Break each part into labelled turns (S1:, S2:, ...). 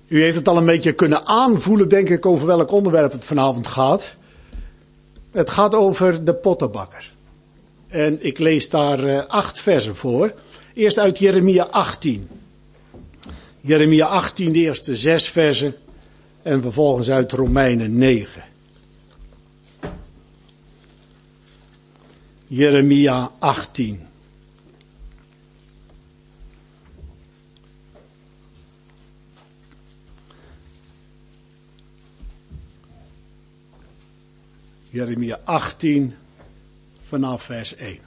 S1: U heeft het al een beetje kunnen aanvoelen, denk ik, over welk onderwerp het vanavond gaat. Het gaat over de pottenbakker. En ik lees daar 8 versen voor. Eerst uit Jeremia 18. Jeremia 18, de eerste 6 versen. En vervolgens uit Romeinen 9. Jeremia 18. Jeremia 18 vanaf vers 1.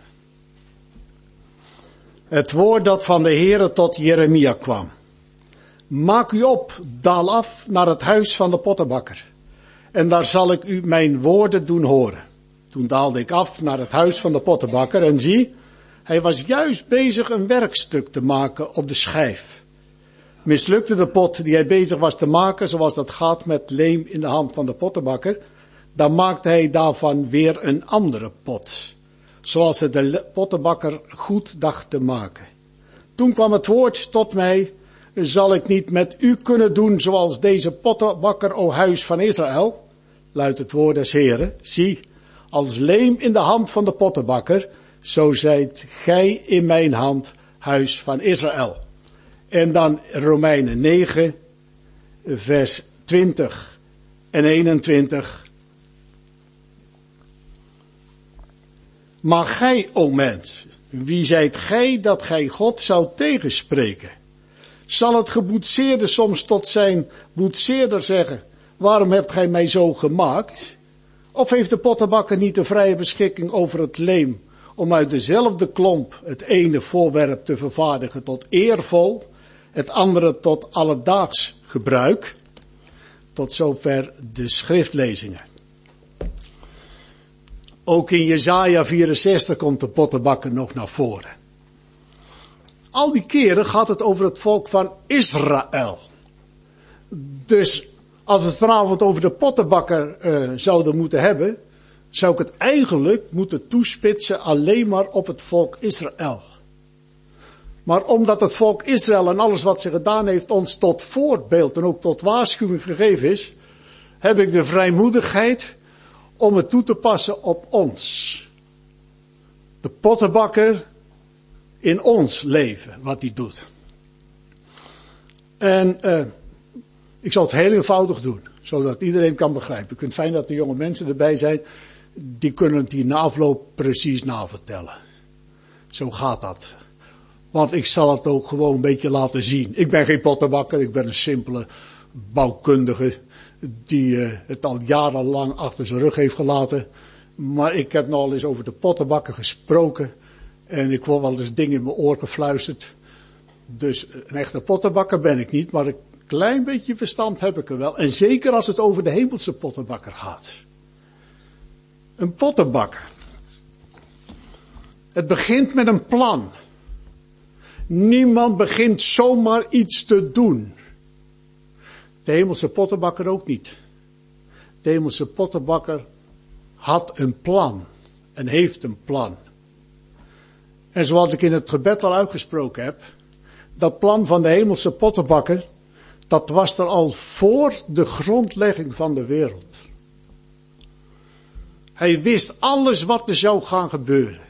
S1: Het woord dat van de Heere tot Jeremia kwam. Maak u op, daal af naar het huis van de pottenbakker. En daar zal ik u mijn woorden doen horen. Toen daalde ik af naar het huis van de pottenbakker en zie, hij was juist bezig een werkstuk te maken op de schijf. Mislukte de pot die hij bezig was te maken, zoals dat gaat met leem in de hand van de pottenbakker, dan maakte hij daarvan weer een andere pot, zoals het de pottenbakker goed dacht te maken. Toen kwam het woord tot mij, zal ik niet met u kunnen doen zoals deze pottenbakker, o huis van Israël? Luidt het woord des Heren, zie, als leem in de hand van de pottenbakker, zo zijt gij in mijn hand, huis van Israël. En dan Romeinen 9, vers 20 en 21. Maar gij, o mens, wie zijt gij dat gij God zou tegenspreken? Zal het geboetseerde soms tot zijn boetseerder zeggen, waarom hebt gij mij zo gemaakt? Of heeft de pottenbakker niet de vrije beschikking over het leem, om uit dezelfde klomp het ene voorwerp te vervaardigen tot eervol, het andere tot alledaags gebruik? Tot zover de schriftlezingen. Ook in Jesaja 64 komt de pottenbakker nog naar voren. Al die keren gaat het over het volk van Israël. Dus als we het vanavond over de pottenbakker zouden moeten hebben, zou ik het eigenlijk moeten toespitsen alleen maar op het volk Israël. Maar omdat het volk Israël en alles wat ze gedaan heeft ons tot voorbeeld en ook tot waarschuwing gegeven is, heb ik de vrijmoedigheid om het toe te passen op ons. De pottenbakker in ons leven, wat hij doet. En ik zal het heel eenvoudig doen, zodat iedereen kan begrijpen. Ik vind het fijn dat er jonge mensen erbij zijn, die kunnen het hier na afloop precies navertellen. Zo gaat dat. Want ik zal het ook gewoon een beetje laten zien. Ik ben geen pottenbakker, ik ben een simpele bouwkundige die het al jarenlang achter zijn rug heeft gelaten. Maar ik heb nogal eens over de pottenbakker gesproken. En ik word wel eens dingen in mijn oor gefluisterd. Dus een echte pottenbakker ben ik niet, maar een klein beetje verstand heb ik er wel. En zeker als het over de hemelse pottenbakker gaat. Een pottenbakker. Het begint met een plan. Niemand begint zomaar iets te doen. De hemelse pottenbakker ook niet. De hemelse pottenbakker had een plan. En heeft een plan. En zoals ik in het gebed al uitgesproken heb, dat plan van de hemelse pottenbakker, dat was er al voor de grondlegging van de wereld. Hij wist alles wat er zou gaan gebeuren.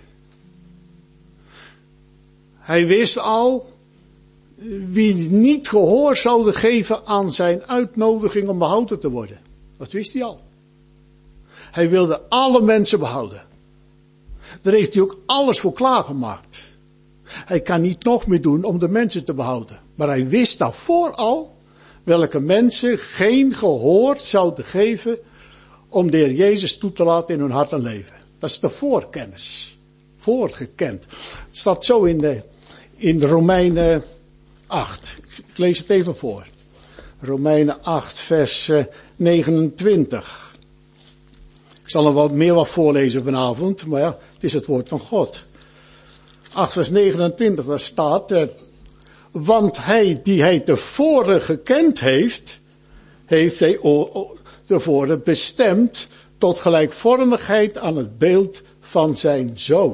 S1: Hij wist al wie niet gehoor zouden geven aan zijn uitnodiging om behouden te worden. Dat wist hij al. Hij wilde alle mensen behouden. Daar heeft hij ook alles voor klaargemaakt. Hij kan niet nog meer doen om de mensen te behouden. Maar hij wist daarvoor al welke mensen geen gehoor zouden geven om de Heer Jezus toe te laten in hun hart en leven. Dat is de voorkennis. Voorgekend. Het staat zo in Romeinen 8. Ik lees het even voor. Romeinen 8 vers 29. Ik zal nog wat voorlezen vanavond, maar ja, het is het woord van God. 8 vers 29, daar staat, want hij die hij tevoren gekend heeft, heeft hij tevoren bestemd tot gelijkvormigheid aan het beeld van zijn zoon.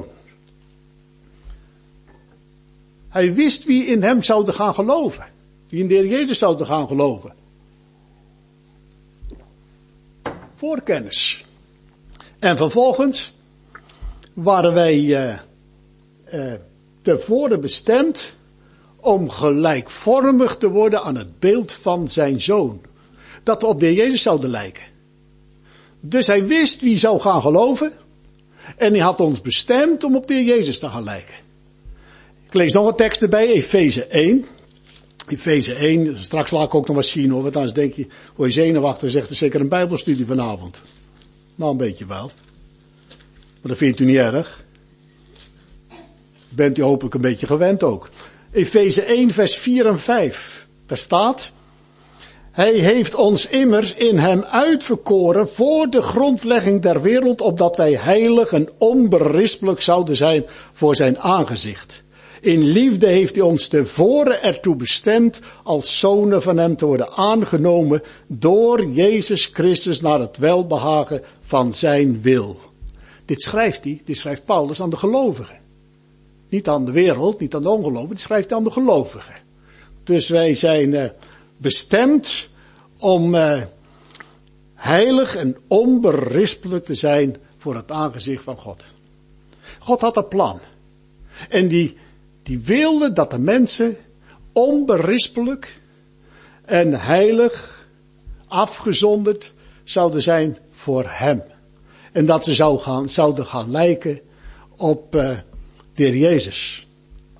S1: Hij wist wie in hem zouden gaan geloven. Die in de Heer Jezus zouden gaan geloven. voorkennis. En vervolgens waren wij tevoren bestemd om gelijkvormig te worden aan het beeld van zijn zoon. Dat we op de Heer Jezus zouden lijken. Dus hij wist wie zou gaan geloven. En hij had ons bestemd om op de Heer Jezus te gaan lijken. Ik lees nog een tekst erbij, Efeze 1. Efeze 1, straks laat ik ook nog wat zien hoor, want anders denk je, word je zenuwachtig en zegt er zeker een bijbelstudie vanavond. Nou, een beetje wel. Maar dat vindt u niet erg. Bent u hopelijk een beetje gewend ook. Efeze 1 vers 4 en 5. Daar staat: Hij heeft ons immers in hem uitverkoren voor de grondlegging der wereld, opdat wij heilig en onberispelijk zouden zijn voor zijn aangezicht. In liefde heeft hij ons tevoren ertoe bestemd als zonen van hem te worden aangenomen door Jezus Christus naar het welbehagen van zijn wil. Dit schrijft Paulus aan de gelovigen. Niet aan de wereld, niet aan de ongelovigen, dit schrijft hij aan de gelovigen. Dus wij zijn bestemd om heilig en onberispelijk te zijn voor het aangezicht van God. God had een plan. En die wilde dat de mensen onberispelijk en heilig, afgezonderd zouden zijn voor hem. En dat ze zouden gaan lijken op de Heer Jezus.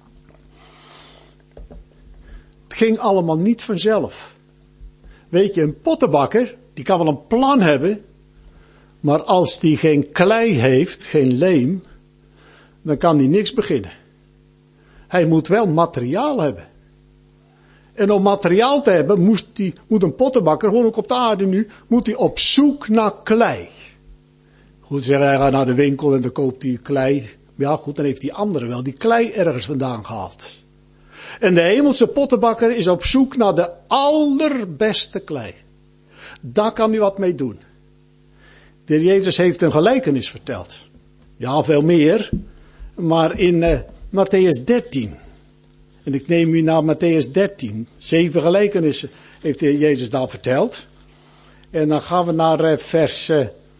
S1: Het ging allemaal niet vanzelf. Weet je, een pottenbakker, die kan wel een plan hebben, maar als die geen klei heeft, geen leem, dan kan die niks beginnen. Hij moet wel materiaal hebben. En om materiaal te hebben, moet een pottenbakker, gewoon ook op de aarde nu, moet hij op zoek naar klei. Goed zeggen, hij gaat naar de winkel en dan koopt hij klei. Ja goed, dan heeft die andere wel die klei ergens vandaan gehaald. En de hemelse pottenbakker is op zoek naar de allerbeste klei. Daar kan hij wat mee doen. De Heer Jezus heeft een gelijkenis verteld. Ja, veel meer. Maar in Matthäus 13. En ik neem u naar Matthäus 13. 7 gelijkenissen heeft de Heer Jezus daar verteld. En dan gaan we naar vers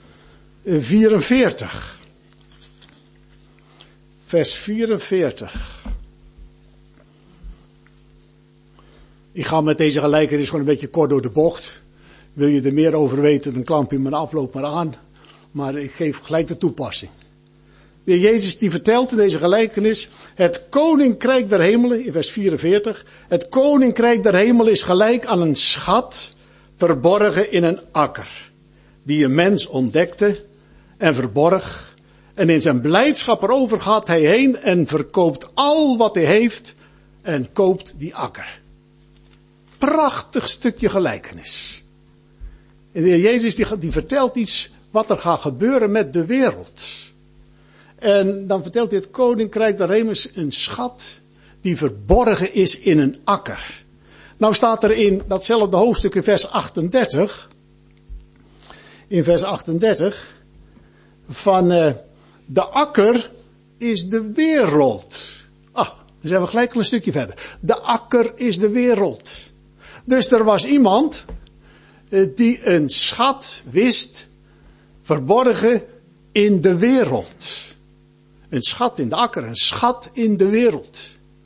S1: 44. Vers 44. Ik ga met deze gelijkenis gewoon een beetje kort door de bocht. Wil je er meer over weten, dan klamp je mijn afloop maar aan. Maar ik geef gelijk de toepassing. De Heer Jezus die vertelt in deze gelijkenis, het koninkrijk der hemelen, in vers 44, het koninkrijk der hemelen is gelijk aan een schat verborgen in een akker, die een mens ontdekte en verborg. En in zijn blijdschap erover gaat hij heen en verkoopt al wat hij heeft en koopt die akker. Prachtig stukje gelijkenis. En de Heer Jezus die vertelt iets wat er gaat gebeuren met de wereld. En dan vertelt hij het koninkrijk der hemelen is een schat die verborgen is in een akker. Nou staat er in datzelfde hoofdstuk in vers 38. In vers 38 van de akker is de wereld. Dan zijn we gelijk een stukje verder. De akker is de wereld. Dus er was iemand die een schat wist, verborgen in de wereld. Een schat in de akker, een schat in de wereld.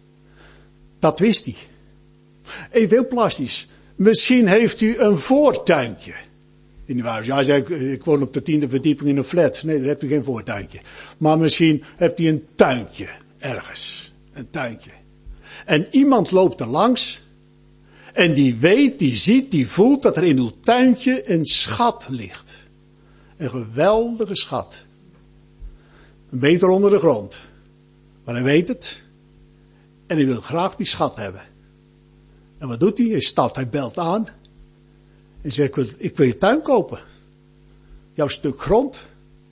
S1: Dat wist hij. Even heel plastisch. Misschien heeft u een voortuintje. In uw huis. Ja, ik woon op de 10e verdieping in een flat. Nee, daar hebt u geen voortuintje. Maar misschien hebt u een tuintje ergens. Een tuintje. En iemand loopt er langs. En die weet, die ziet, die voelt dat er in uw tuintje een schat ligt. Een geweldige schat. Een meter onder de grond. Maar hij weet het. En hij wil graag die schat hebben. En wat doet hij? Hij stapt, hij belt aan. En zegt, ik wil je tuin kopen. Jouw stuk grond.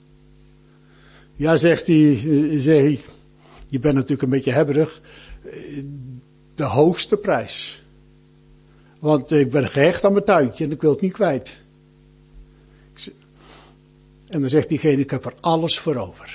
S1: Ja, zegt hij, je bent natuurlijk een beetje hebberig. De hoogste prijs. Want ik ben gehecht aan mijn tuintje en ik wil het niet kwijt. En dan zegt diegene, ik heb er alles voor over.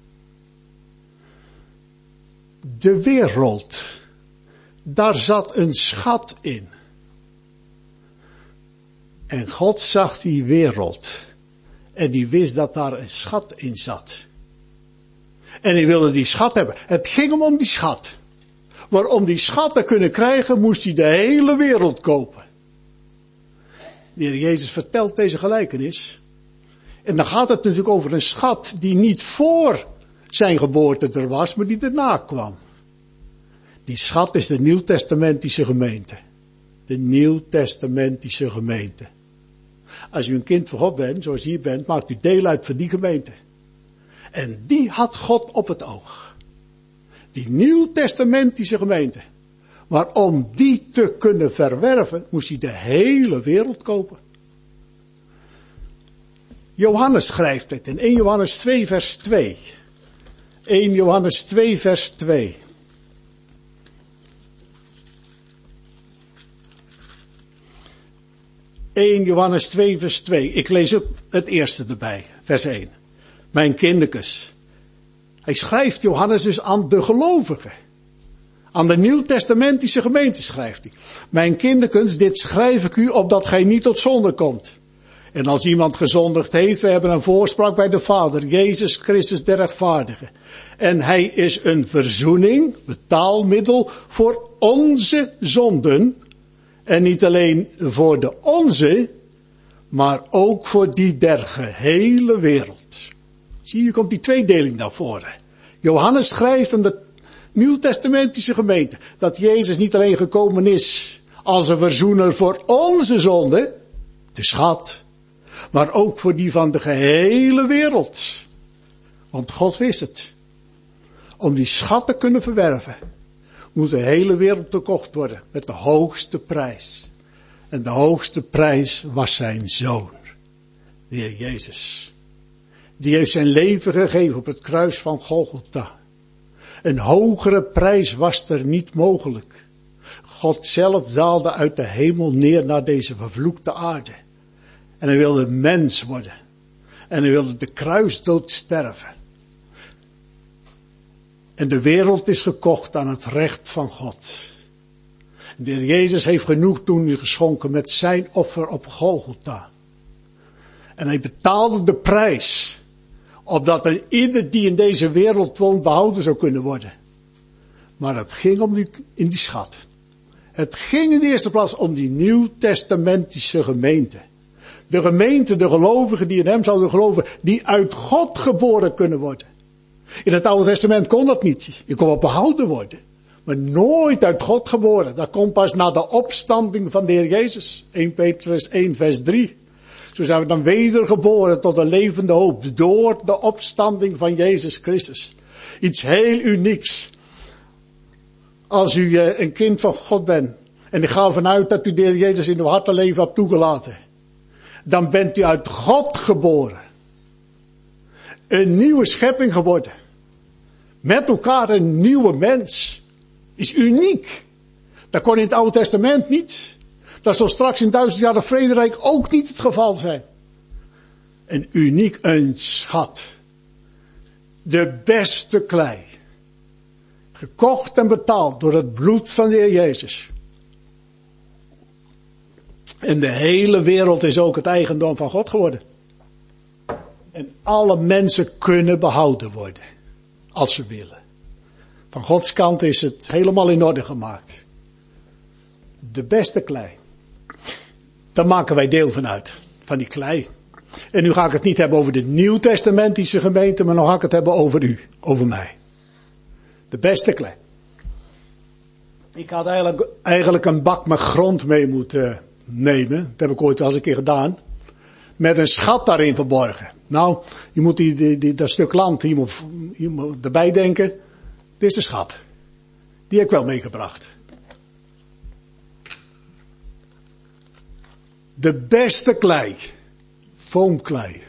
S1: De wereld, daar zat een schat in. En God zag die wereld En die wist dat daar een schat in zat. En hij wilde die schat hebben. Het ging hem om die schat. Maar om die schat te kunnen krijgen, moest hij de hele wereld kopen. De Heer Jezus vertelt deze gelijkenis. En dan gaat het natuurlijk over een schat die niet voor zijn geboorte er was, maar die erna kwam. Die schat is de Nieuwtestamentische gemeente. De Nieuwtestamentische gemeente. Als u een kind van God bent, zoals u hier bent, maakt u deel uit van die gemeente. En die had God op het oog. Die Nieuwtestamentische gemeente. Maar om die te kunnen verwerven, moest hij de hele wereld kopen. Johannes schrijft het in 1 Johannes 2 vers 2. 1 Johannes 2 vers 2. Johannes 2 vers 2. Ik lees ook het eerste erbij, vers 1. Mijn kindertjes. Hij schrijft Johannes dus aan de gelovigen. Aan de Nieuwtestamentische gemeente schrijft hij. Mijn kindertjes, dit schrijf ik u opdat gij niet tot zonde komt. En als iemand gezondigd heeft, we hebben een voorspraak bij de Vader, Jezus Christus de rechtvaardige. En hij is een verzoening, betaalmiddel voor onze zonden. En niet alleen voor de onze, maar ook voor die der gehele wereld. Zie je, komt die tweedeling naar voren. Johannes schrijft aan de Nieuwtestamentische gemeente dat Jezus niet alleen gekomen is als een verzoener voor onze zonde, de schat, maar ook voor die van de gehele wereld. Want God wist het. Om die schat te kunnen verwerven, moet de hele wereld verkocht worden met de hoogste prijs. En de hoogste prijs was zijn Zoon, de Heer Jezus. Die heeft zijn leven gegeven op het kruis van Golgotha. Een hogere prijs was er niet mogelijk. God zelf daalde uit de hemel neer naar deze vervloekte aarde. En hij wilde mens worden. En hij wilde de kruisdood sterven. En de wereld is gekocht aan het recht van God. De Heer Jezus heeft genoegdoening geschonken met zijn offer op Golgotha. En hij betaalde de prijs, opdat er ieder die in deze wereld woont behouden zou kunnen worden. Maar het ging om die schat. Het ging in de eerste plaats om die Nieuwtestamentische gemeente. De gemeente, de gelovigen die in hem zouden geloven, die uit God geboren kunnen worden. In het Oude Testament kon dat niet. Je kon wel behouden worden, maar nooit uit God geboren. Dat komt pas na de opstanding van de Heer Jezus. 1 Petrus 1 vers 3. Zo zijn we dan wedergeboren tot een levende hoop door de opstanding van Jezus Christus. Iets heel unieks. Als u een kind van God bent en ik ga ervan uit dat u de Heer Jezus in uw hart en leven hebt toegelaten, dan bent u uit God geboren. Een nieuwe schepping geworden. Met elkaar een nieuwe mens. Is uniek. Dat kon in het Oude Testament niet. Dat zal straks in 1000 jaar de vrederijk ook niet het geval zijn. Een uniek, een schat. De beste klei. Gekocht en betaald door het bloed van de Heer Jezus. En de hele wereld is ook het eigendom van God geworden. En alle mensen kunnen behouden worden. Als ze willen. Van Gods kant is het helemaal in orde gemaakt. De beste klei. Daar maken wij deel van uit. Van die klei. En nu ga ik het niet hebben over de Nieuwtestamentische gemeente, maar nu ga ik het hebben over u. Over mij. De beste klei. Ik had eigenlijk een bak met grond mee moeten nemen. Dat heb ik ooit wel eens een keer gedaan. Met een schat daarin verborgen. Nou, je moet dat stuk land, je moet erbij denken. Dit is de schat. Die heb ik wel meegebracht. De beste klei. Foamklei.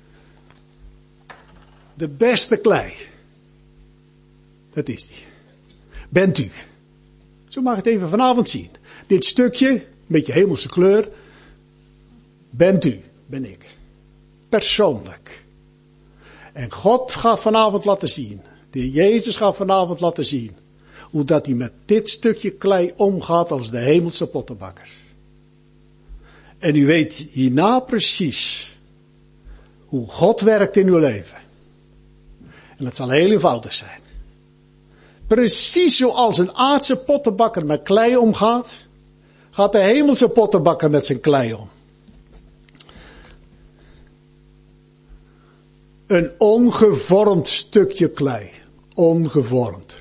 S1: De beste klei. Dat is die. Bent u. Zo mag ik het even vanavond zien. Dit stukje, een beetje hemelse kleur. Bent u, ben ik. Persoonlijk. En God gaat vanavond laten zien. De Heer Jezus gaat vanavond laten zien. Hoe dat hij met dit stukje klei omgaat als de hemelse pottenbakker. En u weet hierna precies hoe God werkt in uw leven. En dat zal heel eenvoudig zijn. Precies zoals een aardse pottenbakker met klei omgaat, gaat de hemelse pottenbakker met zijn klei om. Een ongevormd stukje klei. Ongevormd.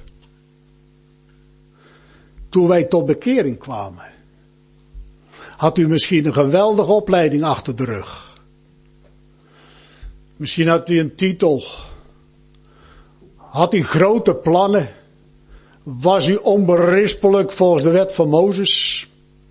S1: Toen wij tot bekering kwamen, had u misschien een geweldige opleiding achter de rug. Misschien had u een titel. Had u grote plannen. Was u onberispelijk volgens de wet van Mozes.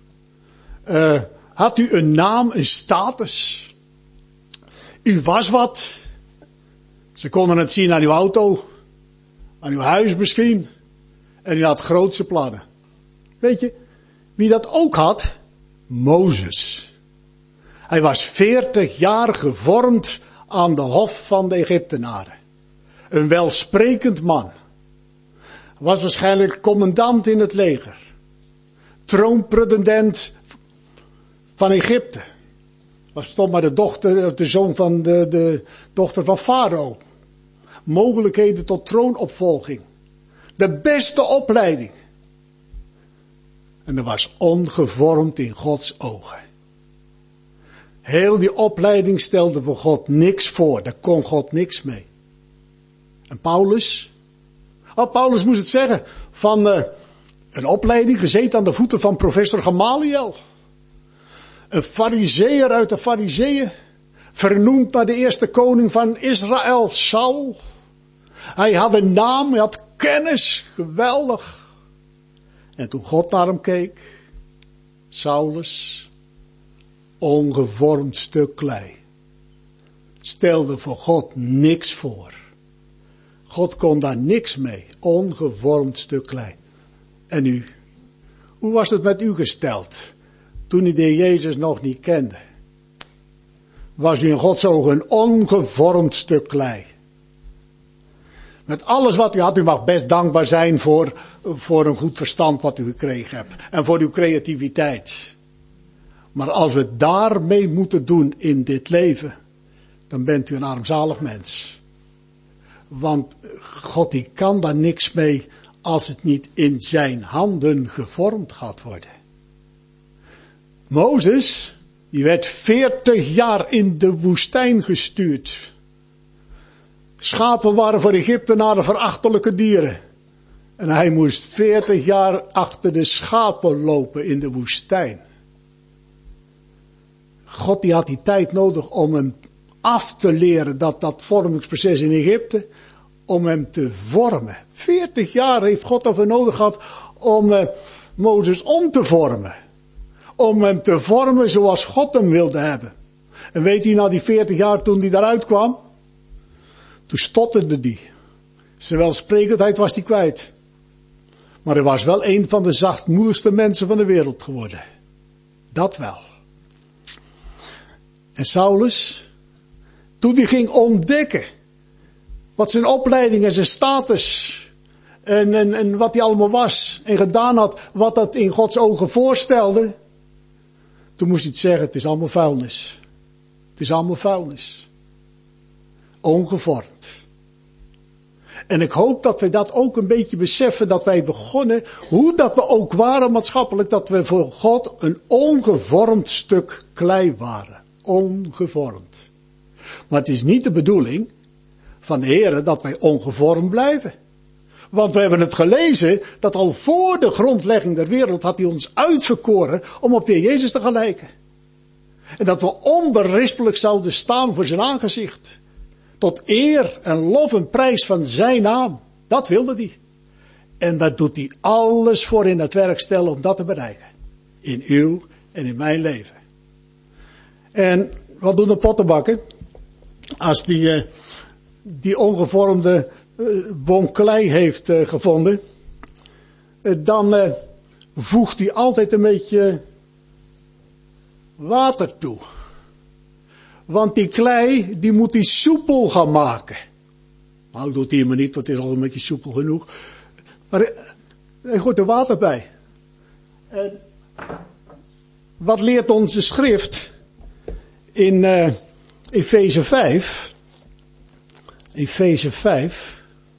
S1: Had u een naam, een status. U was wat. Ze konden het zien aan uw auto. Aan uw huis misschien. En u had grootse plannen. Weet je, wie dat ook had? Mozes. Hij was 40 jaar gevormd aan de hof van de Egyptenaren. Een welsprekend man. Was waarschijnlijk commandant in het leger. Troonpretendent van Egypte. Was toch maar de zoon van de dochter van Farao. Mogelijkheden tot troonopvolging. De beste opleiding. En dat was ongevormd in Gods ogen. Heel die opleiding stelde voor God niks voor. Daar kon God niks mee. En Paulus? Paulus moest het zeggen. Van een opleiding gezeten aan de voeten van professor Gamaliel. Een farizeeër uit de farizeeën. Vernoemd naar de eerste koning van Israël, Saul. Hij had een naam, hij had kennis. Geweldig. En toen God naar hem keek. Saulus. Ongevormd stuk klei. Stelde voor God niks voor. God kon daar niks mee. Ongevormd stuk klei. En u? Hoe was het met u gesteld? Toen u de Heer Jezus nog niet kende. Was u in Gods ogen een ongevormd stuk klei. Met alles wat u had, u mag best dankbaar zijn voor een goed verstand wat u gekregen hebt. En voor uw creativiteit. Maar als we daarmee moeten doen in dit leven, dan bent u een armzalig mens. Want God die kan daar niks mee als het niet in zijn handen gevormd gaat worden. Mozes, die werd 40 jaar in de woestijn gestuurd. Schapen waren voor Egyptenaren verachtelijke dieren. En hij moest 40 jaar achter de schapen lopen in de woestijn. God die had die tijd nodig om hem af te leren dat vormingsproces in Egypte. Om hem te vormen. 40 jaar heeft God ervoor nodig gehad om Mozes om te vormen. Om hem te vormen zoals God hem wilde hebben. En weet u na die 40 jaar toen hij daaruit kwam? Toen stotterde hij. Zijn welsprekendheid was hij kwijt. Maar hij was wel een van de zachtmoedigste mensen van de wereld geworden. Dat wel. En Saulus, toen hij ging ontdekken wat zijn opleiding en zijn status en wat hij allemaal was en gedaan had, wat dat in Gods ogen voorstelde, toen moest hij het zeggen, het is allemaal vuilnis. Het is allemaal vuilnis. Ongevormd. En ik hoop dat wij dat ook een beetje beseffen, dat wij begonnen, hoe dat we ook waren maatschappelijk, dat we voor God een ongevormd stuk klei waren. Ongevormd. Maar het is niet de bedoeling van de Heere dat wij ongevormd blijven. Want we hebben het gelezen dat al voor de grondlegging der wereld had hij ons uitverkoren om op de Heer Jezus te gelijken. En dat we onberispelijk zouden staan voor zijn aangezicht. Tot eer en lof en prijs van zijn naam. Dat wilde hij. En daar doet hij alles voor in het werk stellen om dat te bereiken. In uw en in mijn leven. En wat doen de pottenbakken? Als die ongevormde bon klei heeft gevonden, dan voegt hij altijd een beetje water toe. Want die klei, die moet hij soepel gaan maken. Nou, doet hij maar niet, want het is al een beetje soepel genoeg. Maar hij gooit er water bij. En wat leert onze schrift in Efeze 5. Efeze 5.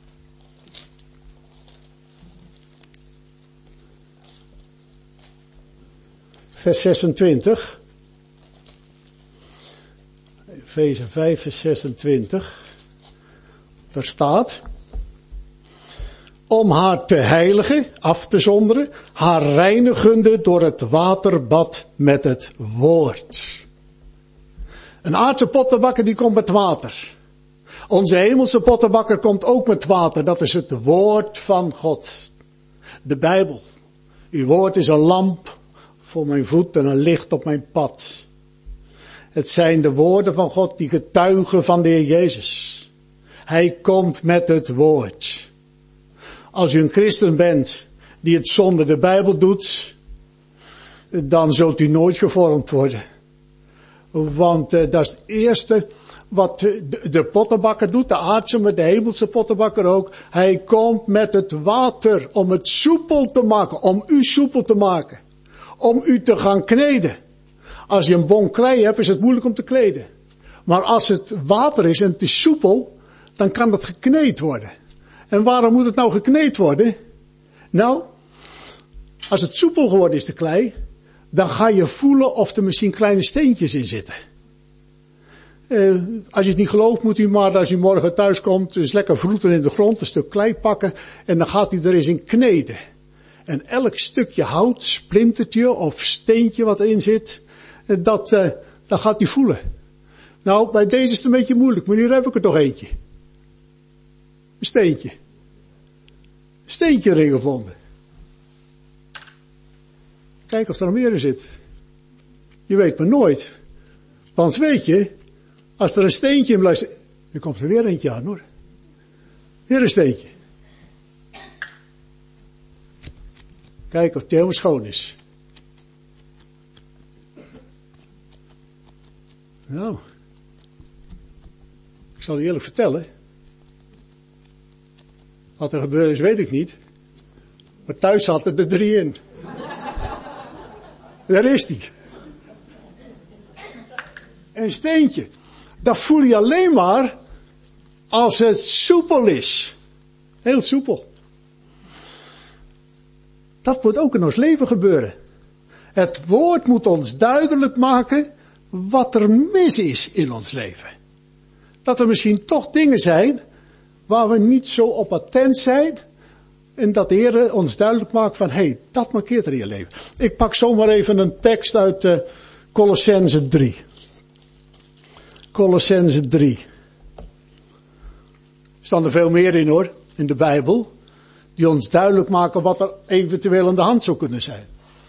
S1: Vers 26. Efeze 5, vers 26. Daar staat: om haar te heiligen, af te zonderen, haar reinigende door het waterbad met het woord. Een aardse pottenbakker die komt met water. Onze hemelse pottenbakker komt ook met water. Dat is het woord van God. De Bijbel. Uw woord is een lamp voor mijn voet en een licht op mijn pad. Het zijn de woorden van God die getuigen van de Heer Jezus. Hij komt met het woord. Als u een christen bent die het zonder de Bijbel doet, dan zult u nooit gevormd worden. Want dat is het eerste wat de pottenbakker doet, de aardse, maar de hemelse pottenbakker ook. Hij komt met het water om het soepel te maken, om u soepel te maken. Om u te gaan kneden. Als je een bon klei hebt, is het moeilijk om te kleden. Maar als het water is en het is soepel, dan kan het gekneed worden. En waarom moet het nou gekneed worden? Nou, als het soepel geworden is, de klei, dan ga je voelen of er misschien kleine steentjes in zitten. Als je het niet gelooft, moet u maar, als u morgen thuis komt, dus lekker vroeten in de grond, een stuk klei pakken, en dan gaat u er eens in kneden. En elk stukje hout, splintertje of steentje wat erin zit, dat gaat u voelen. Nou, bij deze is het een beetje moeilijk, maar hier heb ik er toch eentje. Een steentje. Een steentje erin gevonden. Kijk of er nog meer in zit. Je weet maar nooit. Want weet je, als er een steentje in blijft, dan komt er weer eentje aan hoor. Weer een steentje. Kijk of het helemaal schoon is. Nou. Ik zal u eerlijk vertellen. Wat er gebeurd is, weet ik niet. Maar thuis zaten er 3 in. Daar is die. Een steentje. Dat voel je alleen maar als het soepel is. Heel soepel. Dat moet ook in ons leven gebeuren. Het woord moet ons duidelijk maken wat er mis is in ons leven. Dat er misschien toch dingen zijn waar we niet zo op attent zijn. En dat de Heer ons duidelijk maakt van, hé, dat markeert er in je leven. Ik pak zomaar even een tekst uit Colossenzen 3. Colossenzen 3. Er staan er veel meer in hoor, in de Bijbel. Die ons duidelijk maken wat er eventueel aan de hand zou kunnen zijn.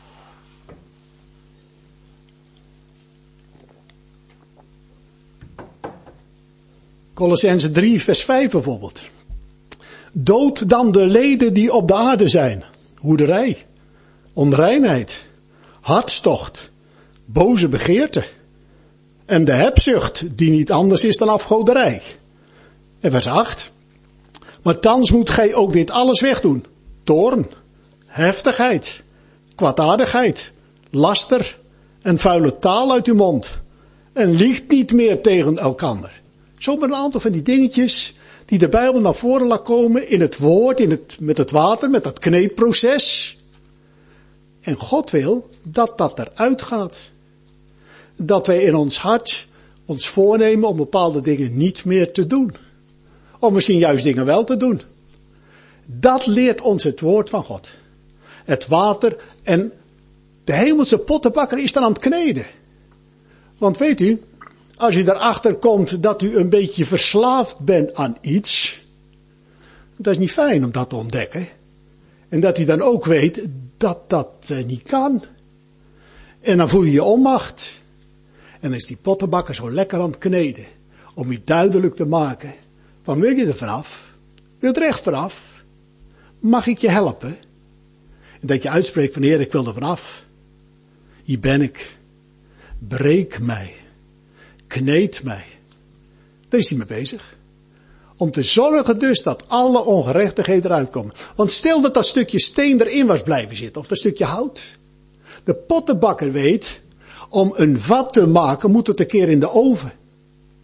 S1: Colossenzen 3 vers 5 bijvoorbeeld. Dood dan de leden die op de aarde zijn. Hoederij, onreinheid, hartstocht, boze begeerte en de hebzucht die niet anders is dan afgoderij. En vers 8. Maar thans moet gij ook dit alles wegdoen. Toorn, heftigheid, kwaadaardigheid, laster en vuile taal uit uw mond. En liegt niet meer tegen elkander. Zomaar een aantal van die dingetjes die de Bijbel naar voren laat komen in het woord, met het water, met dat kneedproces. En God wil dat dat eruit gaat. Dat wij in ons hart ons voornemen om bepaalde dingen niet meer te doen. Of misschien juist dingen wel te doen. Dat leert ons het woord van God. Het water en de hemelse pottenbakker is dan aan het kneden. Want weet u, als u erachter komt dat u een beetje verslaafd bent aan iets, dat is niet fijn om dat te ontdekken. En dat u dan ook weet dat dat niet kan. En dan voel je je onmacht. En dan is die pottenbakker zo lekker aan het kneden. Om u duidelijk te maken. Van wil je er vanaf? Wil je er echt vanaf? Mag ik je helpen? En dat je uitspreekt van Heer, ik wil er vanaf. Hier ben ik. Breek mij. Kneed mij. Daar is hij mee bezig. Om te zorgen dus dat alle ongerechtigheden eruit komen. Want stel dat dat stukje steen erin was blijven zitten. Of dat stukje hout. De pottenbakker weet. Om een vat te maken moet het een keer in de oven.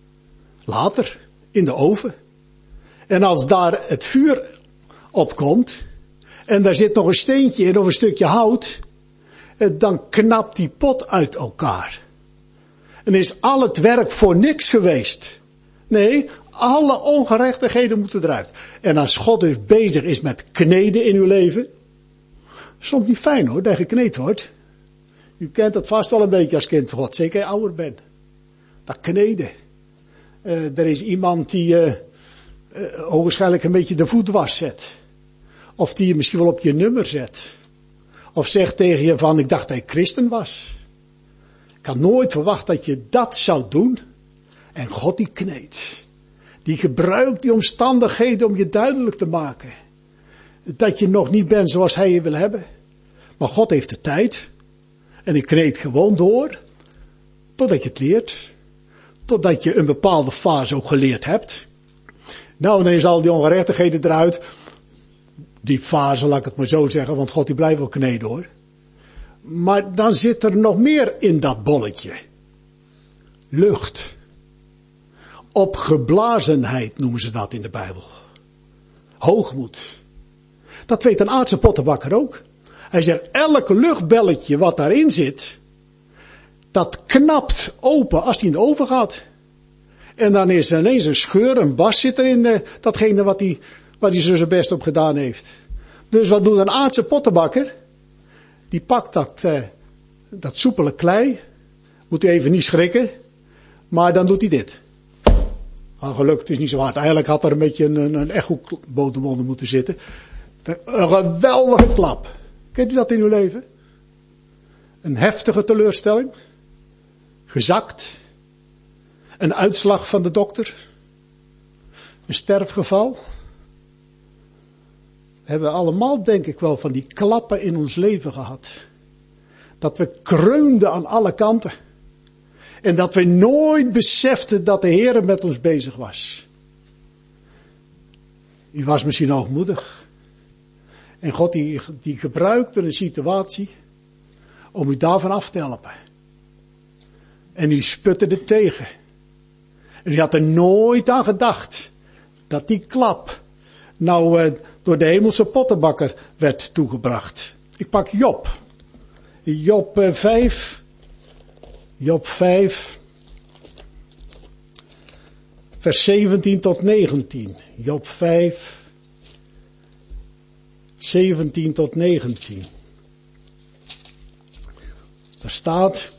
S1: Later, in de oven. En als daar het vuur op komt, en daar zit nog een steentje in of een stukje hout, dan knapt die pot uit elkaar. En is al het werk voor niks geweest. Nee, alle ongerechtigheden moeten eruit. En als God dus bezig is met kneden in uw leven, soms niet fijn hoor, dat je gekneed wordt. U kent het vast wel een beetje als kind van God, zeker als je ouder bent. Dat kneden. Er is iemand die ogenschijnlijk een beetje de voet was zet. Of die je misschien wel op je nummer zet. Of zegt tegen je van, ik dacht dat je christen was. Ik had nooit verwacht dat je dat zou doen. En God die kneedt. Die gebruikt die omstandigheden om je duidelijk te maken. Dat je nog niet bent zoals hij je wil hebben. Maar God heeft de tijd. En ik kneed gewoon door. Totdat je het leert. Totdat je een bepaalde fase ook geleerd hebt. Nou, dan is al die ongerechtigheden eruit. Die fase, laat ik het maar zo zeggen, want God die blijft wel kneden hoor. Maar dan zit er nog meer in dat bolletje. Lucht. Opgeblazenheid noemen ze dat in de Bijbel. Hoogmoed. Dat weet een aardse pottenbakker ook. Hij zegt, elk luchtbelletje wat daarin zit, dat knapt open als die in de oven gaat. En dan is er ineens een scheur, een bas zit er in datgene wat hij zo zijn best op gedaan heeft. Dus wat doet een aardse pottenbakker? Die pakt dat soepele klei. Moet u even niet schrikken. Maar dan doet hij dit. Gelukkig, het is niet zo hard. Eigenlijk had er een beetje een echobotem onder moeten zitten. Een geweldige klap. Kent u dat in uw leven? Een heftige teleurstelling. Gezakt. Een uitslag van de dokter. Een sterfgeval. We hebben allemaal, denk ik wel, van die klappen in ons leven gehad. Dat we kreunden aan alle kanten. En dat we nooit beseften dat de Heer met ons bezig was. U was misschien hoogmoedig. En God die gebruikte een situatie om u daarvan af te helpen. En u sputte er tegen. En u had er nooit aan gedacht dat die klap nou door de hemelse pottenbakker werd toegebracht. Ik pak Job. Job 5. Job 5. Vers 17 tot 19. Job 5. 17 tot 19. Daar staat: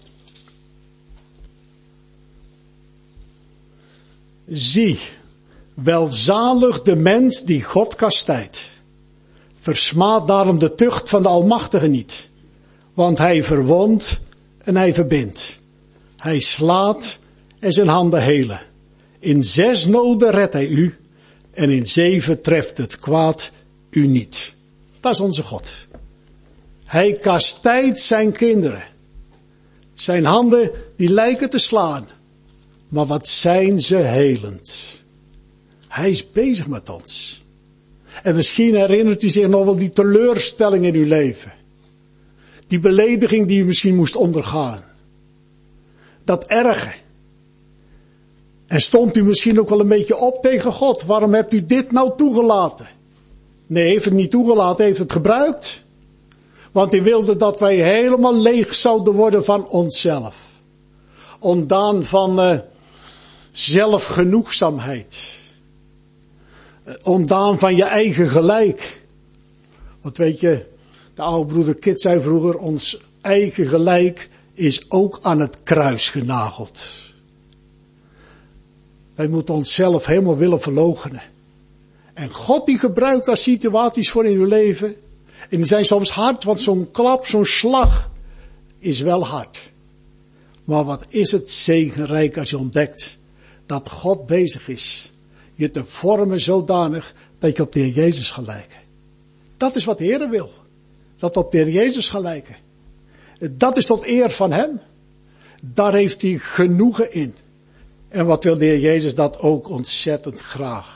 S1: Zie, welzalig de mens die God kastijdt. Versmaad daarom de tucht van de Almachtige niet. Want hij verwondt en hij verbindt. Hij slaat en zijn handen helen. In 6 noden redt hij u. En in 7 treft het kwaad u niet. Dat is onze God. Hij kastijdt zijn kinderen. Zijn handen die lijken te slaan. Maar wat zijn ze helend. Hij is bezig met ons. En misschien herinnert u zich nog wel die teleurstelling in uw leven. Die belediging die u misschien moest ondergaan. Dat erge. En stond u misschien ook wel een beetje op tegen God. Waarom hebt u dit nou toegelaten? Nee, heeft het niet toegelaten, heeft het gebruikt. Want hij wilde dat wij helemaal leeg zouden worden van onszelf. Ontdaan van zelfgenoegzaamheid. Ontdaan van je eigen gelijk. Want weet je, de oude broeder Kit zei vroeger, ons eigen gelijk is ook aan het kruis genageld. Wij moeten onszelf helemaal willen verloochenen. En God die gebruikt daar situaties voor in uw leven. En die zijn soms hard, want zo'n klap, zo'n slag is wel hard. Maar wat is het zegenrijk als je ontdekt dat God bezig is je te vormen zodanig dat je op de Heer Jezus gaat lijken. Dat is wat de Heer wil. Dat op de Heer Jezus gaat lijken. Dat is tot eer van Hem. Daar heeft hij genoegen in. En wat wil de Heer Jezus dat ook ontzettend graag.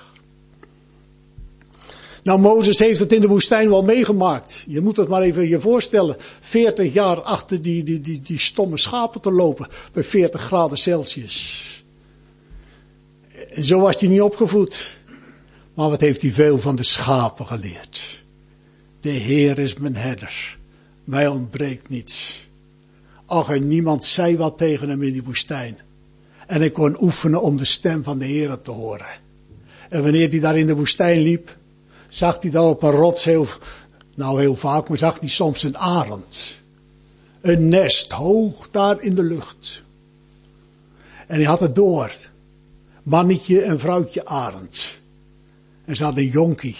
S1: Nou, Mozes heeft het in de woestijn wel meegemaakt. Je moet het maar even je voorstellen. 40 jaar achter die stomme schapen te lopen. Bij 40 graden Celsius. En zo was hij niet opgevoed. Maar wat heeft hij veel van de schapen geleerd. De Heer is mijn herder. Mij ontbreekt niets. Ach, en niemand zei wat tegen hem in die woestijn. En ik kon oefenen om de stem van de Heer te horen. En wanneer hij daar in de woestijn liep, zag hij daar op een rots heel vaak, maar zag hij soms een arend. Een nest, hoog daar in de lucht. En hij had het door. Mannetje en vrouwtje arend. En ze had een jonkie.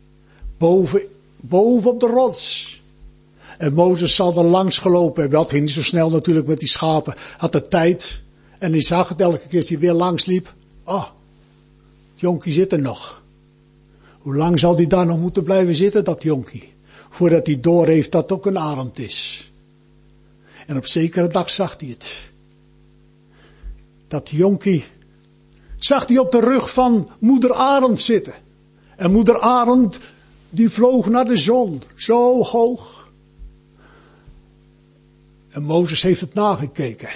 S1: Boven op de rots. En Mozes zal er langs gelopen hebben. Dat ging niet zo snel natuurlijk met die schapen. Had de tijd. En hij zag het elke keer als hij weer langs liep. Oh, het jonkie zit er nog. Hoe lang zal hij daar nog moeten blijven zitten, dat jonkie? Voordat hij doorheeft dat het ook een arend is. En op zekere dag zag hij het. Dat jonkie zag hij op de rug van moeder arend zitten. En moeder arend, die vloog naar de zon. Zo hoog. En Mozes heeft het nagekeken.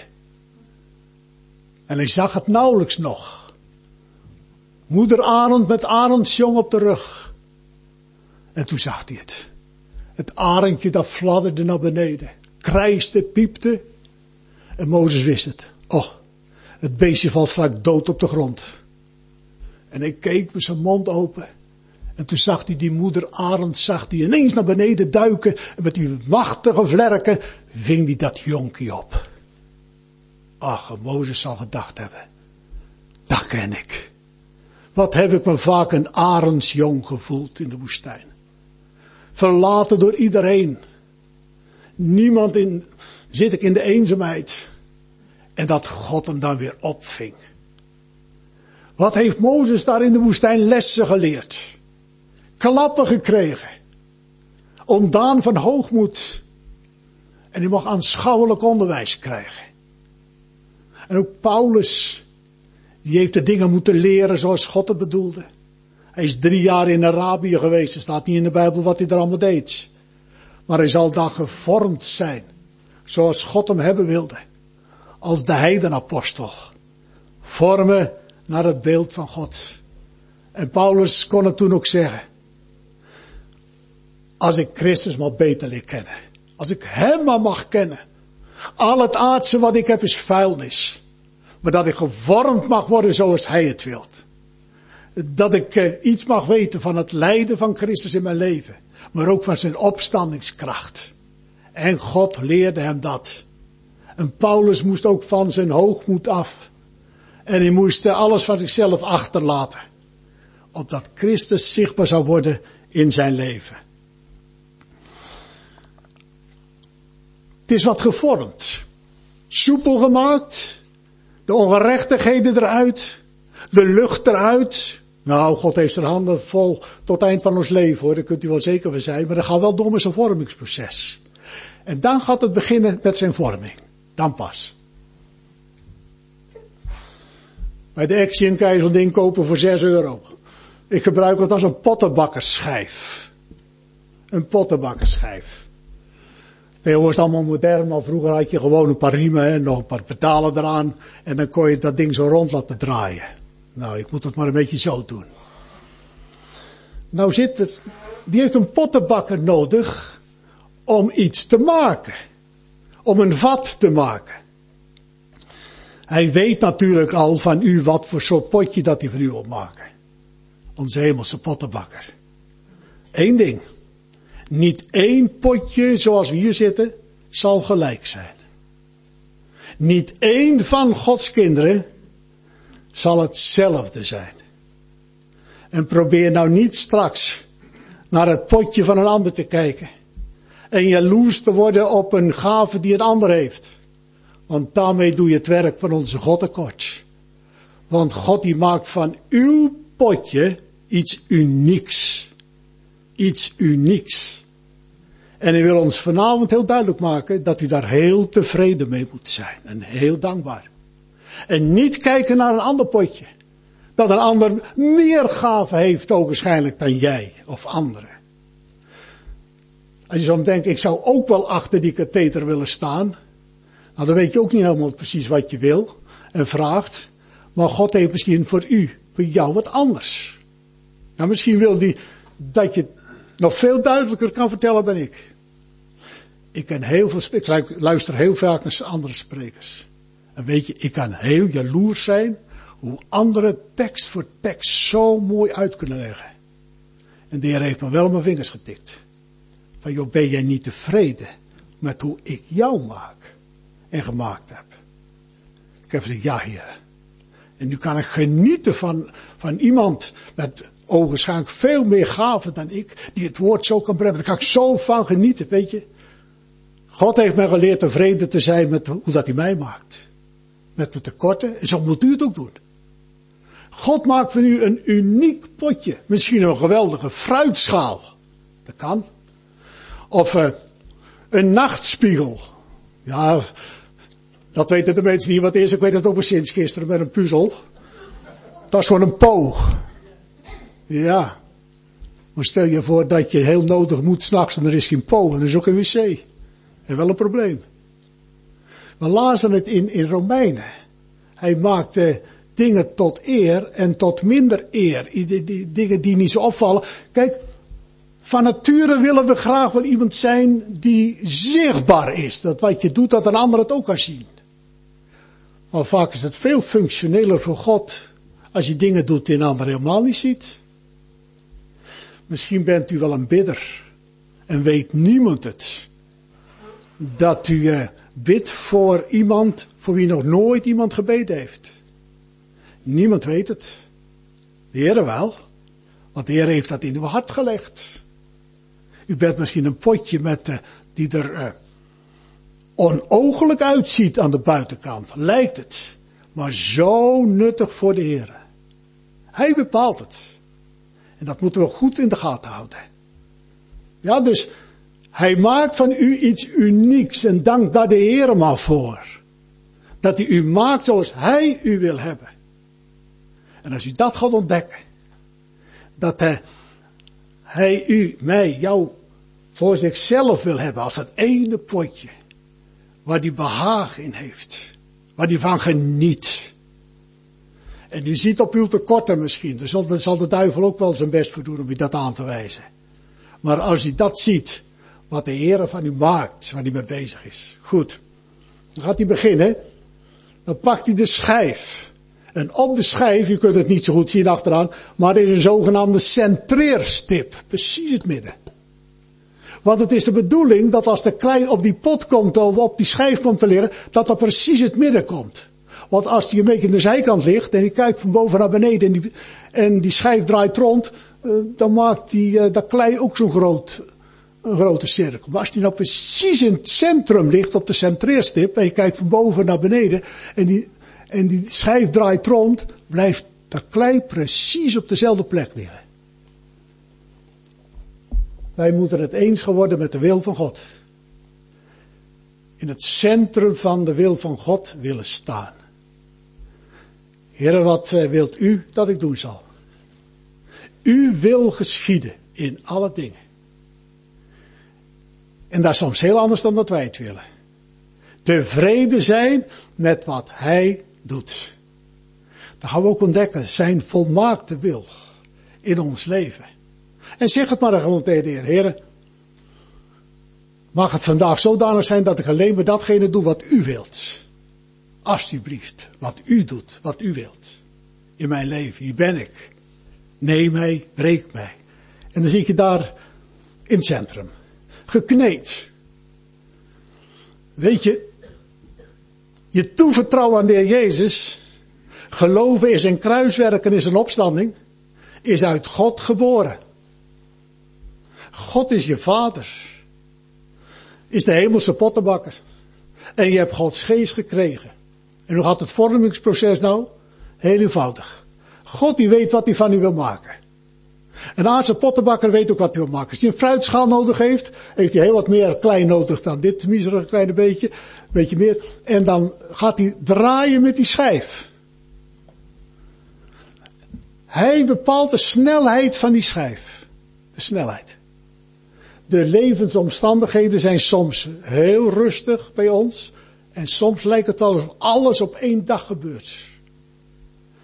S1: En hij zag het nauwelijks nog. Moeder arend met arendsjong op de rug. En toen zag hij het. Het arendje dat fladderde naar beneden. Krijste, piepte. En Mozes wist het. Oh, het beestje valt straks dood op de grond. En hij keek met zijn mond open. En toen zag hij die moeder arend, ineens naar beneden duiken. En met die machtige vlerken ving hij dat jonkie op. Ach, Mozes zal gedacht hebben. Dat ken ik. Wat heb ik me vaak een arendsjong gevoeld in de woestijn. Verlaten door iedereen. Zit ik in de eenzaamheid. En dat God hem dan weer opving. Wat heeft Mozes daar in de woestijn lessen geleerd? Klappen gekregen. Ontdaan van hoogmoed. En hij mag aanschouwelijk onderwijs krijgen. En ook Paulus, die heeft de dingen moeten leren zoals God het bedoelde. Hij is 3 jaar in Arabië geweest. Er staat niet in de Bijbel wat hij er allemaal deed. Maar hij zal dan gevormd zijn. Zoals God hem hebben wilde. Als de heidenapostel. Vormen naar het beeld van God. En Paulus kon het toen ook zeggen. Als ik Christus maar beter leer kennen. Als ik hem maar mag kennen. Al het aardse wat ik heb is vuilnis. Maar dat ik gevormd mag worden zoals hij het wilt. Dat ik iets mag weten van het lijden van Christus in mijn leven. Maar ook van zijn opstandingskracht. En God leerde hem dat. En Paulus moest ook van zijn hoogmoed af. En hij moest alles van zichzelf achterlaten. Opdat Christus zichtbaar zou worden in zijn leven. Het is wat gevormd. Soepel gemaakt. De ongerechtigheden eruit. De lucht eruit. Nou, God heeft zijn handen vol tot het eind van ons leven hoor. Daar kunt u wel zeker van zijn. Maar dat gaat wel door met zijn vormingsproces. En dan gaat het beginnen met zijn vorming. Dan pas. Bij de Action kan je zo'n ding kopen voor €6. Ik gebruik het als een pottenbakkersschijf. Een pottenbakkersschijf. Tegenwoordig is het allemaal modern, maar vroeger had je gewoon een paar riemen en nog een paar pedalen eraan. En dan kon je dat ding zo rond laten draaien. Nou, ik moet het maar een beetje zo doen. Nou die heeft een pottenbakker nodig om iets te maken. Om een vat te maken. Hij weet natuurlijk al van u wat voor soort potje dat hij van u wil maken. Onze hemelse pottenbakker. 1 ding. Niet 1 potje zoals we hier zitten zal gelijk zijn. Niet 1 van Gods kinderen zal hetzelfde zijn. En probeer nou niet straks naar het potje van een ander te kijken. En jaloers te worden op een gave die een ander heeft. Want daarmee doe je het werk van onze God tekort. Want God die maakt van uw potje iets unieks. Iets unieks. En hij wil ons vanavond heel duidelijk maken dat u daar heel tevreden mee moet zijn. En heel dankbaar. En niet kijken naar een ander potje. Dat een ander meer gave heeft ogenschijnlijk dan jij of anderen. Als je zo denkt, ik zou ook wel achter die katheter willen staan. Nou, dan weet je ook niet helemaal precies wat je wil en vraagt. Maar God heeft misschien voor jou wat anders. Nou, misschien wil hij dat je het nog veel duidelijker kan vertellen dan ik. Ik luister heel vaak naar andere sprekers. En weet je, ik kan heel jaloers zijn hoe anderen tekst voor tekst zo mooi uit kunnen leggen. En de Heer heeft me wel op mijn vingers getikt. Van joh, ben jij niet tevreden met hoe ik jou maak en gemaakt heb? Ik heb gezegd, ja Heer. En nu kan ik genieten van iemand met ogenschijnlijk veel meer gaven dan ik, die het woord zo kan brengen. Daar kan ik zo van genieten, weet je. God heeft mij geleerd tevreden te zijn met hoe dat hij mij maakt. Met mijn tekorten. En zo moet u het ook doen. God maakt van u een uniek potje. Misschien een geweldige fruitschaal. Dat kan. Of een nachtspiegel. Ja, dat weten de mensen niet wat het is. Ik weet het ook maar sinds gisteren met een puzzel. Dat is gewoon een poog. Ja. Maar stel je voor dat je heel nodig moet 's nachts en er is geen poog. En er is ook een wc. Dat is wel een probleem. We lazen het in Romeinen. Hij maakte dingen tot eer en tot minder eer. Die dingen die niet zo opvallen. Kijk, van nature willen we graag wel iemand zijn die zichtbaar is. Dat wat je doet, dat een ander het ook kan zien. Maar vaak is het veel functioneler voor God als je dingen doet die een ander helemaal niet ziet. Misschien bent u wel een bidder en weet niemand het. Dat u bidt voor iemand voor wie nog nooit iemand gebeden heeft. Niemand weet het. De Heer wel. Want de Heer heeft dat in uw hart gelegd. U bent misschien een potje die er onogelijk uitziet aan de buitenkant. Lijkt het. Maar zo nuttig voor de Heer. Hij bepaalt het. En dat moeten we goed in de gaten houden. Ja, dus hij maakt van u iets unieks. En dank daar de Heer maar voor. Dat hij u maakt zoals hij u wil hebben. En als u dat gaat ontdekken. Dat hij jou voor zichzelf wil hebben. Als dat ene potje. Waar hij behagen in heeft. Waar hij van geniet. En u ziet op uw tekorten misschien. Dus dan zal de duivel ook wel zijn best voor doen om u dat aan te wijzen. Maar als u dat ziet. Wat de Heer van u maakt. Waar hij mee bezig is. Goed. Dan gaat hij beginnen. Dan pakt hij de schijf. En op de schijf, je kunt het niet zo goed zien achteraan. Maar er is een zogenaamde centreerstip. Precies het midden. Want het is de bedoeling dat als de klei op die pot komt of op die schijf komt te liggen. Dat dat precies het midden komt. Want als die een beetje aan de zijkant ligt en je kijkt van boven naar beneden en die schijf draait rond. Dan maakt dat klei ook zo'n grote cirkel. Maar als die nou precies in het centrum ligt op de centreerstip en je kijkt van boven naar beneden en die schijf draait rond, blijft dat klei precies op dezelfde plek liggen. Wij moeten het eens geworden met de wil van God. In het centrum van de wil van God willen staan. Heere, wat wilt u dat ik doen zal? U wil geschieden in alle dingen. En dat is soms heel anders dan wat wij het willen. Tevreden zijn met wat hij doet. Dan gaan we ook ontdekken zijn volmaakte wil in ons leven. En zeg het maar gewoon tegen de Heer. Heere, mag het vandaag zodanig zijn dat ik alleen maar datgene doe wat u wilt. Alsjeblieft, wat u doet, wat u wilt. In mijn leven, hier ben ik. Neem mij, breek mij. En dan zie ik je daar in het centrum. Gekneed. Weet je toevertrouwen aan de Heer Jezus, geloven in zijn kruiswerk en in zijn opstanding, is uit God geboren. God is je vader. Is de hemelse pottenbakker. En je hebt Gods geest gekregen. En hoe gaat het vormingsproces nou? Heel eenvoudig. God die weet wat hij van u wil maken. Een aardse pottenbakker weet ook wat hij wil maken. Als hij een fruitschaal nodig heeft, heeft hij heel wat meer klei nodig dan dit miserige kleine beetje. Een beetje meer. En dan gaat hij draaien met die schijf. Hij bepaalt de snelheid van die schijf. De snelheid. De levensomstandigheden zijn soms heel rustig bij ons. En soms lijkt het alsof alles op één dag gebeurt.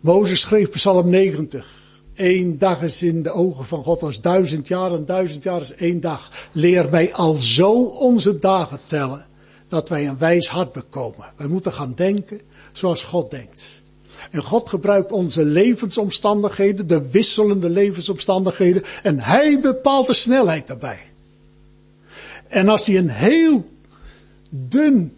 S1: Mozes schreef Psalm 90. 1 dag is in de ogen van God als 1000 jaar en 1000 jaar is 1 dag. Leer mij alzo onze dagen tellen, dat wij een wijs hart bekomen. Wij moeten gaan denken zoals God denkt. En God gebruikt onze levensomstandigheden, de wisselende levensomstandigheden, en Hij bepaalt de snelheid daarbij. En als hij een heel dun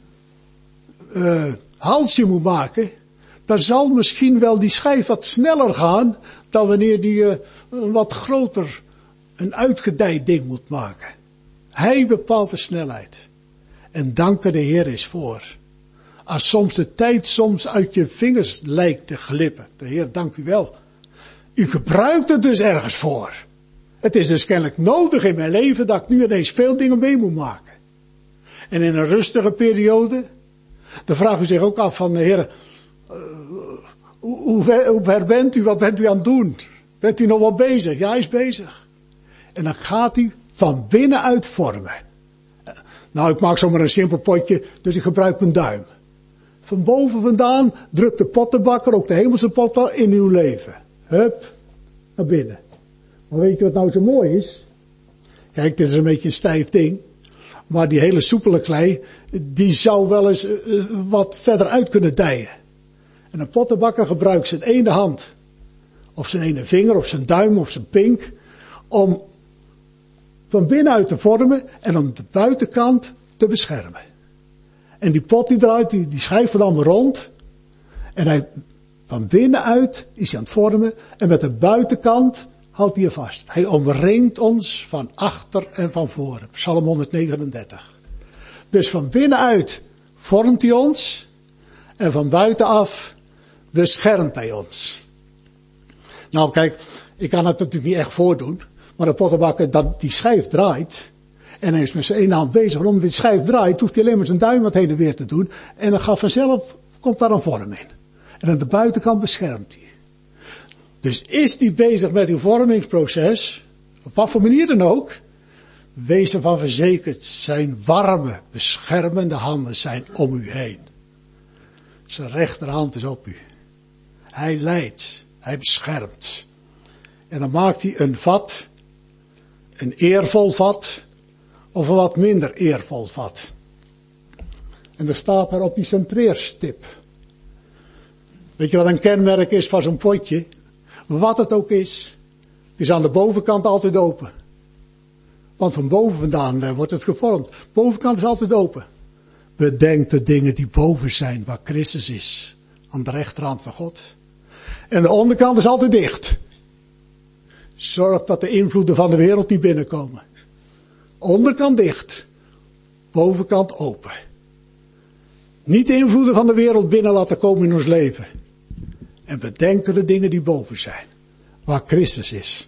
S1: halsje moet maken, dan zal misschien wel die schijf wat sneller gaan dan wanneer die een wat groter, een uitgedijd ding moet maken. Hij bepaalt de snelheid. En dank er de Heer eens voor. Als soms de tijd soms uit je vingers lijkt te glippen. De Heer, dank u wel. U gebruikt het dus ergens voor. Het is dus kennelijk nodig in mijn leven dat ik nu ineens veel dingen mee moet maken. En in een rustige periode, dan vraagt u zich ook af van de Heer, hoe ver bent u? Wat bent u aan het doen? Bent u nog wel bezig? Ja, hij is bezig. En dan gaat hij van binnenuit vormen. Nou, ik maak zomaar een simpel potje, dus ik gebruik mijn duim. Van boven vandaan drukt de pottenbakker, ook de hemelse potten, in uw leven. Hup, naar binnen. Maar weet je wat nou zo mooi is? Kijk, dit is een beetje een stijf ding. Maar die hele soepele klei, die zou wel eens wat verder uit kunnen dijen. En een pottenbakker gebruikt zijn ene hand, of zijn ene vinger, of zijn duim, of zijn pink, om van binnenuit te vormen en om de buitenkant te beschermen. En die pot die draait, die schijft dan rond. En hij, van binnenuit is hij aan het vormen en met de buitenkant houdt hij je vast. Hij omringt ons van achter en van voren. Psalm 139. Dus van binnenuit vormt hij ons en van buitenaf beschermt hij ons. Nou kijk, ik kan het natuurlijk niet echt voordoen, maar de pottenbakker die schijf draait en hij is met zijn ene hand bezig. En omdat die schijf draait, hoeft hij alleen maar zijn duim wat heen en weer te doen en dan gaat vanzelf, komt daar een vorm in. En aan de buitenkant beschermt hij. Dus is die bezig met uw vormingsproces, op wat voor manier dan ook, wees ervan verzekerd, zijn warme, beschermende handen zijn om u heen. Zijn rechterhand is op u. Hij leidt, hij beschermt. En dan maakt hij een vat, een eervol vat, of een wat minder eervol vat. En er staat maar op die centreerstip. Weet je wat een kenmerk is van zo'n potje? Wat het ook is, het is aan de bovenkant altijd open. Want van boven vandaan wordt het gevormd. De bovenkant is altijd open. Bedenk de dingen die boven zijn, waar Christus is. Aan de rechterhand van God. En de onderkant is altijd dicht. Zorg dat de invloeden van de wereld niet binnenkomen. Onderkant dicht. Bovenkant open. Niet de invloeden van de wereld binnen laten komen in ons leven. En bedenken de dingen die boven zijn. Waar Christus is.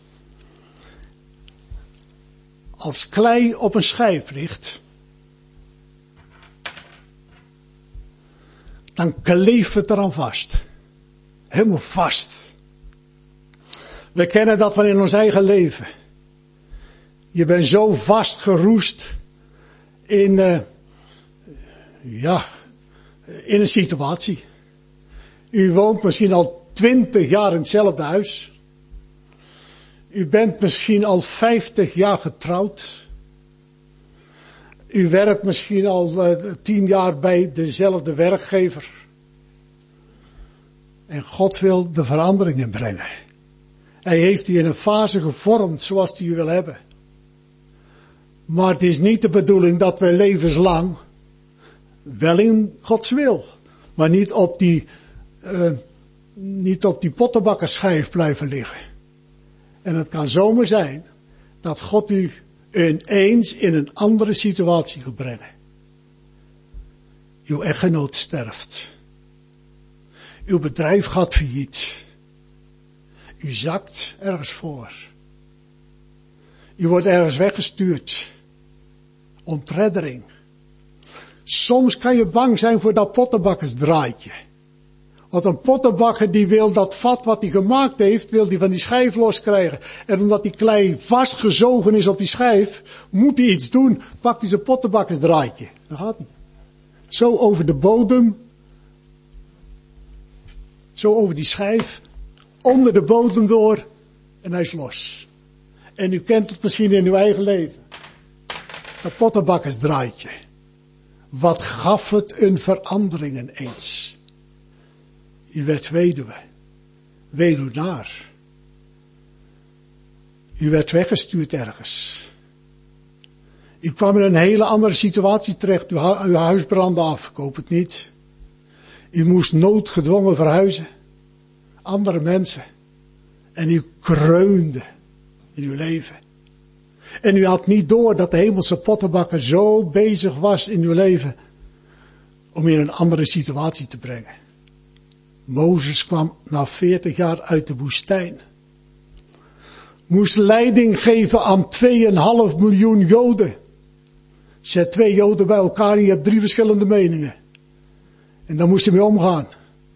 S1: Als klei op een schijf ligt. Dan kleeft het eraan vast. Helemaal vast. We kennen dat van in ons eigen leven. Je bent zo vastgeroest in een situatie. U woont misschien al 20 jaar in hetzelfde huis. U bent misschien al 50 jaar getrouwd. U werkt misschien al 10 jaar bij dezelfde werkgever. En God wil de veranderingen brengen. Hij heeft u in een fase gevormd zoals hij u wil hebben. Maar het is niet de bedoeling dat we levenslang, wel in Gods wil, maar niet op die pottenbakkerschijf blijven liggen. En het kan zomaar zijn dat God u ineens in een andere situatie gaat brengen. Uw echtgenoot sterft. Uw bedrijf gaat failliet. U zakt ergens voor. U wordt ergens weggestuurd. Ontreddering. Soms kan je bang zijn voor dat pottenbakkersdraadje. Want een pottenbakker die wil dat vat wat hij gemaakt heeft, wil hij van die schijf loskrijgen. En omdat die klei vastgezogen is op die schijf, moet hij iets doen. Pakt hij zijn pottenbakkersdraadje. Dat gaat niet. Zo over de bodem Zo over die schijf, onder de bodem door en hij is los. En u kent het misschien in uw eigen leven. Dat pottenbakkersdraadje. Wat gaf het een verandering ineens. U werd weduwe. Weduwnaar. U werd weggestuurd ergens. U kwam in een hele andere situatie terecht. Uw huis brandde af, ik hoop het niet. U moest noodgedwongen verhuizen. Andere mensen. En u kreunde in uw leven. En u had niet door dat de hemelse pottenbakker zo bezig was in uw leven om u in een andere situatie te brengen. Mozes kwam na 40 jaar uit de woestijn. Moest leiding geven aan 2,5 miljoen Joden. Zet 2 Joden bij elkaar en je hebt 3 verschillende meningen. En daar moest hij mee omgaan.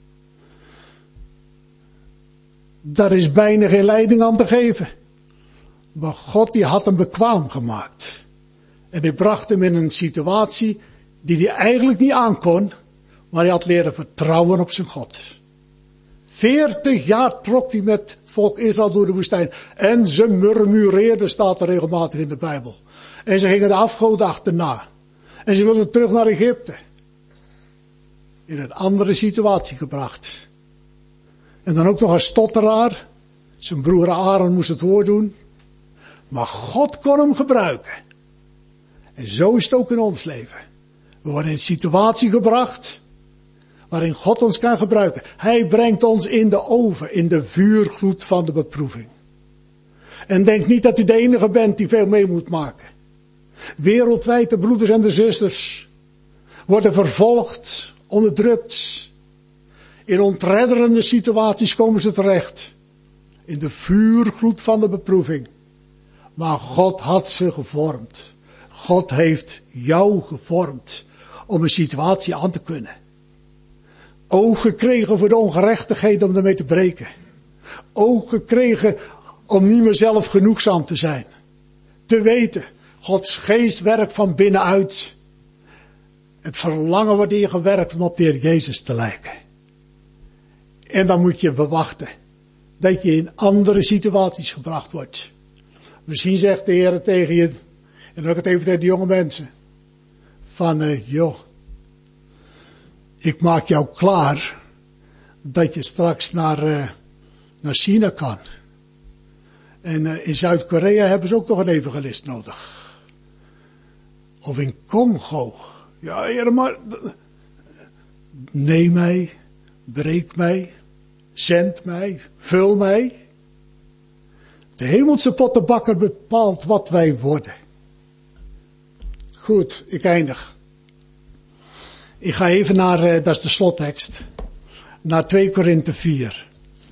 S1: Daar is bijna geen leiding aan te geven. Maar God die had hem bekwaam gemaakt. En hij bracht hem in een situatie die hij eigenlijk niet aankon. Maar hij had leren vertrouwen op zijn God. 40 jaar trok hij met het volk Israël door de woestijn. En ze murmureerden, staat er regelmatig in de Bijbel. En ze gingen de afgoden achterna. En ze wilden terug naar Egypte. In een andere situatie gebracht. En dan ook nog een stotteraar. Zijn broer Aaron moest het woord doen. Maar God kon hem gebruiken. En zo is het ook in ons leven. We worden in een situatie gebracht waarin God ons kan gebruiken. Hij brengt ons in de oven, in de vuurgloed van de beproeving. En denk niet dat u de enige bent die veel mee moet maken. Wereldwijd de broeders en de zusters worden vervolgd, onderdrukt. In ontredderende situaties komen ze terecht. In de vuurgloed van de beproeving. Maar God had ze gevormd. God heeft jou gevormd om een situatie aan te kunnen. Oog gekregen voor de ongerechtigheid om ermee te breken. Oog gekregen om niet meer zelf genoegzaam te zijn. Te weten, Gods geest werkt van binnenuit. Het verlangen wordt in je gewerkt om op de Heer Jezus te lijken. En dan moet je verwachten dat je in andere situaties gebracht wordt. Misschien zegt de Heer tegen je, en dan ook het even tegen de jonge mensen. Van, joh, ik maak jou klaar dat je straks naar China kan. En in Zuid-Korea hebben ze ook nog een evangelist nodig. Of in Congo. Ja, Heer, maar neem mij, breek mij, zend mij, vul mij. De hemelse pottenbakker bepaalt wat wij worden. Goed, ik eindig. Ik ga even naar, dat is de slottekst, naar 2 Korinthe 4.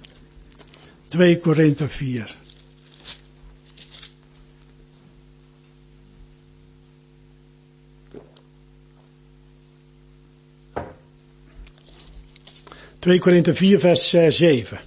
S1: 2 Korinthe 4. Twee Korinthe 4 vers 7.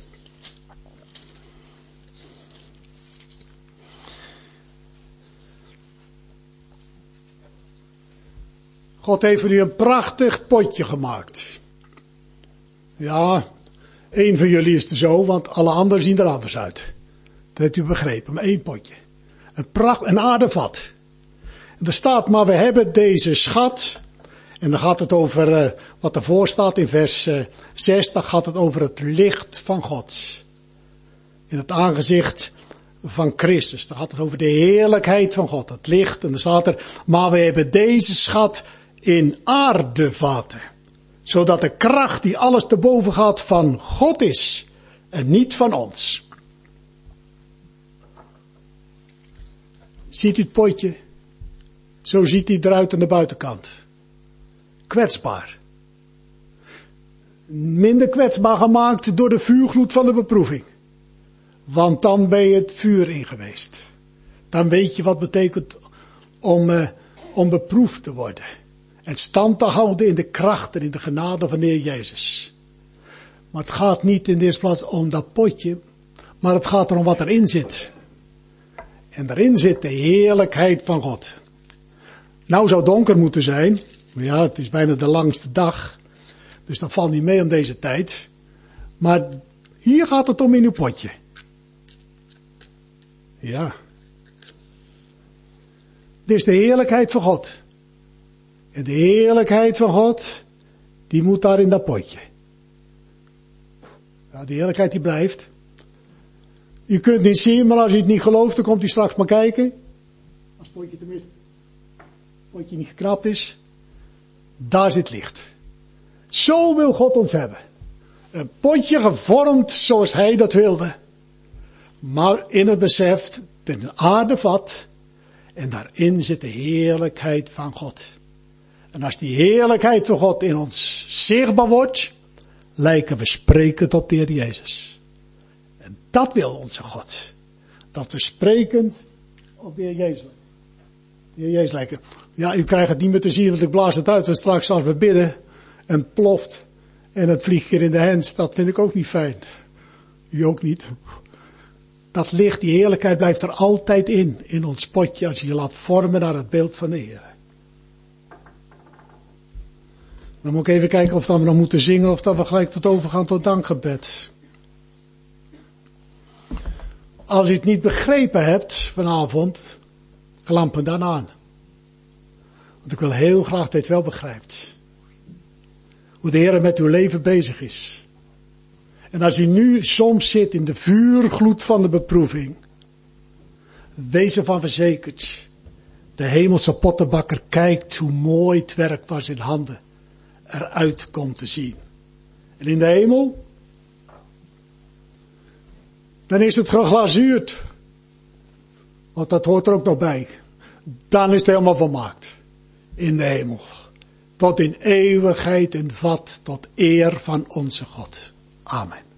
S1: God heeft voor u een prachtig potje gemaakt. Ja, één van jullie is er zo, want alle anderen zien er anders uit. Dat heeft u begrepen, maar 1 potje. Een aardevat. En er staat, maar we hebben deze schat. En dan gaat het over, wat ervoor staat in vers 6, dan gaat het over het licht van God. In het aangezicht van Christus. Dan gaat het over de heerlijkheid van God, het licht. En dan staat er, maar we hebben deze schat in aardevaten. Zodat de kracht die alles te boven gaat van God is. En niet van ons. Ziet u het potje? Zo ziet hij eruit aan de buitenkant. Kwetsbaar. Minder kwetsbaar gemaakt door de vuurgloed van de beproeving. Want dan ben je het vuur in geweest. Dan weet je wat het betekent om beproefd te worden. En stand te houden in de kracht en in de genade van de Heer Jezus. Maar het gaat niet in de eerste plaats om dat potje. Maar het gaat erom wat erin zit. En daarin zit de heerlijkheid van God. Nou zou het donker moeten zijn. Maar ja, het is bijna de langste dag. Dus dat valt niet mee om deze tijd. Maar hier gaat het om in uw potje. Ja. Dit is de heerlijkheid van God. En de heerlijkheid van God, die moet daar in dat potje. Ja, die heerlijkheid die blijft. Je kunt het niet zien, maar als je het niet gelooft, dan komt u straks maar kijken. Als het potje tenminste, potje niet gekrapt is. Daar zit licht. Zo wil God ons hebben. Een potje gevormd zoals Hij dat wilde. Maar in het besef, ten aardevat. En daarin zit de heerlijkheid van God. En als die heerlijkheid van God in ons zichtbaar wordt, lijken we sprekend op de Heer Jezus. En dat wil onze God. Dat we sprekend op de Heer Jezus lijken. De Heer Jezus lijken. Ja, u krijgt het niet meer te zien, want ik blaas het uit. En straks als we bidden en ploft en het vliegt hier in de hens, dat vind ik ook niet fijn. U ook niet. Dat licht, die heerlijkheid blijft er altijd in ons potje, als je je laat vormen naar het beeld van de Heer. Dan moet ik even kijken of we nog moeten zingen of dat we gelijk tot overgaan tot dankgebed. Als u het niet begrepen hebt vanavond, klamp hem dan aan. Want ik wil heel graag dat je het wel begrijpt. Hoe de Heer met uw leven bezig is. En als u nu soms zit in de vuurgloed van de beproeving, wees ervan verzekerd. De hemelse pottenbakker kijkt hoe mooi het werk van zijn handen eruit komt te zien. En in de hemel, dan is het geglazuurd. Want dat hoort er ook nog bij. Dan is het helemaal volmaakt. In de hemel. Tot in eeuwigheid en vat tot eer van onze God. Amen.